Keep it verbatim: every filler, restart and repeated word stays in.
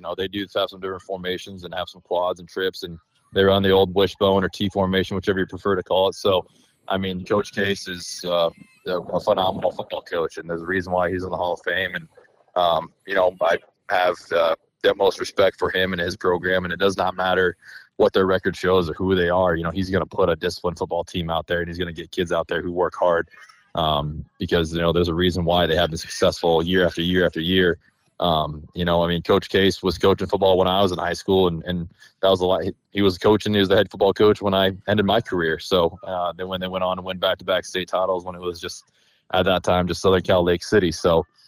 know, they do have some different formations and have some quads and trips, and they run the old wishbone or T formation, whichever you prefer to call it. So, I mean, Coach Case is uh, a phenomenal football coach, and there's a reason why he's in the Hall of Fame. And, um, you know, I have uh, the utmost respect for him and his program, and it does not matter what their record shows or who they are. You know, he's going to put a disciplined football team out there, and he's going to get kids out there who work hard, um, because, you know, there's a reason why they have been successful year after year after year. Um, you know, I mean, Coach Case was coaching football when I was in high school, and, and that was a lot. He, he was coaching. He was the head football coach when I ended my career. So uh, then when they went on and win back-to-back state titles when it was just at that time, just Southern Cal Lake City. So,